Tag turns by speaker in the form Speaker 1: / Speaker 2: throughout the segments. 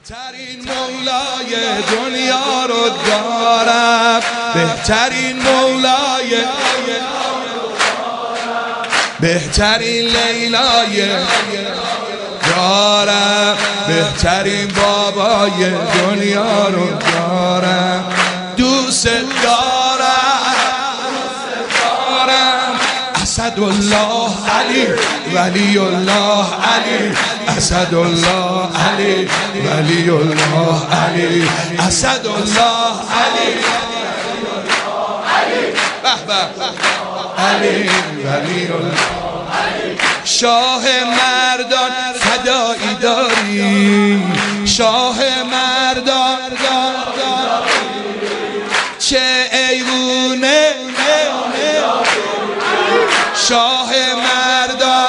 Speaker 1: بهترین مولای دنیا رو دارم، بهترین مولای، بهترین لیلای دارم، بهترین بابای دنیا رو دارم. دوست دارم اسدالله علی ولی الله علی، اسدالله علی ولی الله علی، اسدالله علی علی ولی الله. شاه مردان فدایی داری، شاه مردان چه ایوونه، شاه مردان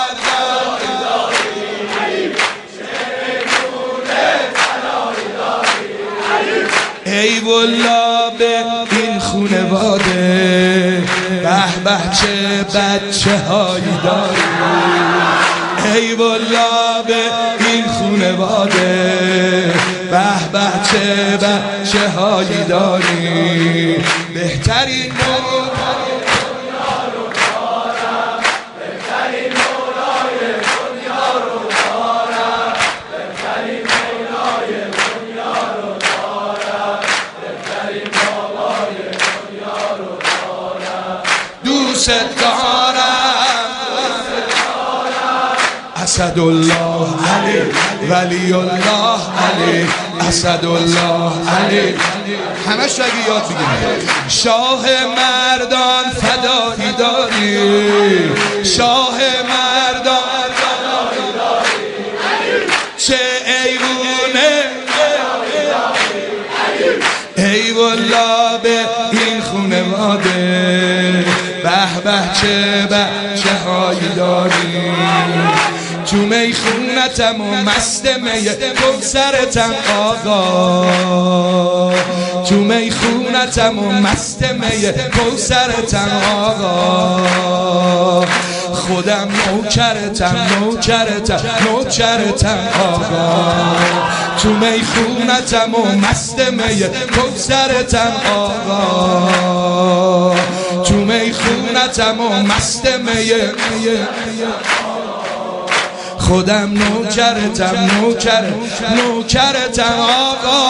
Speaker 1: ای والله به این خونواده، به به چه بچه هایی داری، ای والله به این خونواده، به به چه بچه هایی داری. بهترین دوست دارم اسدالله علی ولی الله علی، اسدالله علی. همه شو اگه یاد بگیرید. شاه مردان فدایی داری، شاه مردان چه ایوونه، ای والله به این خونواده، به به چه بچه هایی داری. تو میخونتم و مست می کوثرتم آقا، تو میخونتم و مست می کوثرتم آقا، خودم نوکرتم نوکرتم آقا، تو میخونتم و مست می کوثرتم آقا، تو میخونتم و مست می خودم نوکرتم نوکرتم آقا،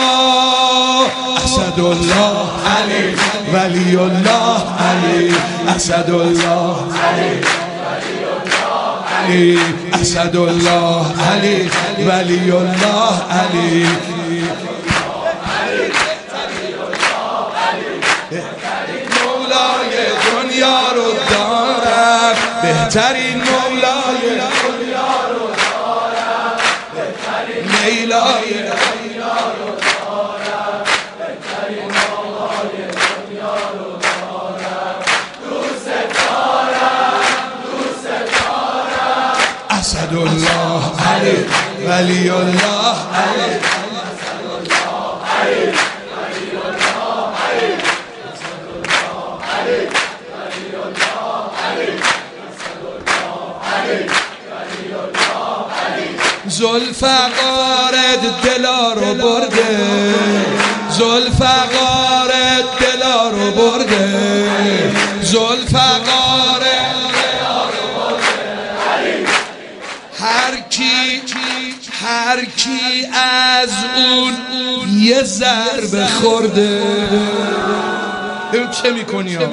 Speaker 1: اسدالله علی ولی الله علی، اسدالله علی علی، اسدالله علی ولی الله علی. مولای دنیا رو دارم، بهترین مولای دنیا رو دارم، بهترین لیلای دنیا رو دارم، بهترین مولای دنیا رو دارم. دوست دارم اسدالله علی ولی الله علی، اسدالله علی ولی الله علی، اسدالله علی ولی الله علی، اسدالله علی ولی الله علی. ذوالفقار دلا رو برده، ذوالفقار دلا رو برده، ذوالفقار دلا رو برده. هر کی از اون یه ضربه خورده، ببین چه میکنی ها.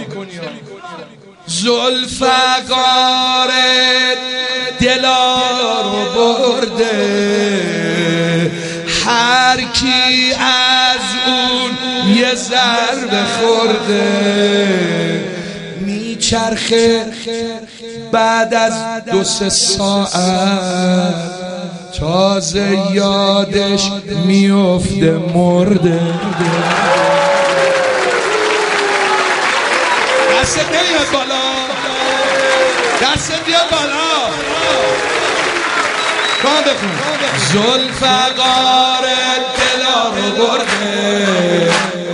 Speaker 1: ذوالفقار دلا رو برده، هر کی از اون یه ضربه خورده، میچرخه بعد از 2-3 ساعت تازه یادش میفته مرده. دست نمیاد بالا، دست بیاد بالا، کام بخون. ذوالفقار دلا رو برده،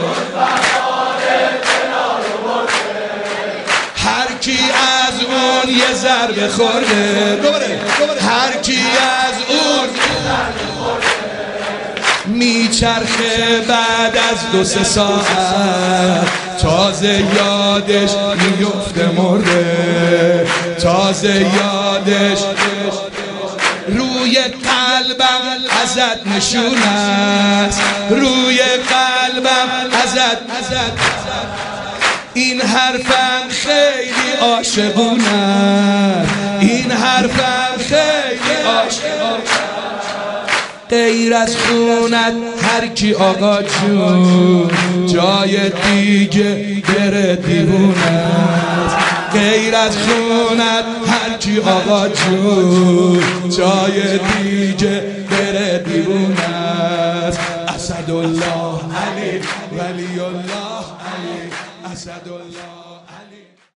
Speaker 1: هر کی از اون یه ضربه خورده، هر کی از اون میچرخه بعد از 2-3 ساعت تازه یادش میفته مرده، تازه یادش روی قلبم ازت نشون است، روی قلبم ازت این حرفم خیلی عاشقونه، این حرفم خیلی عاشقونه. غیر از خونت هر کی آقا جون جای دیگه بره دیوونه، غیر از خونت هر کی آقا جون جای دیگه بره دیوونه. اسدالله علی ولی الله علی اسدالله.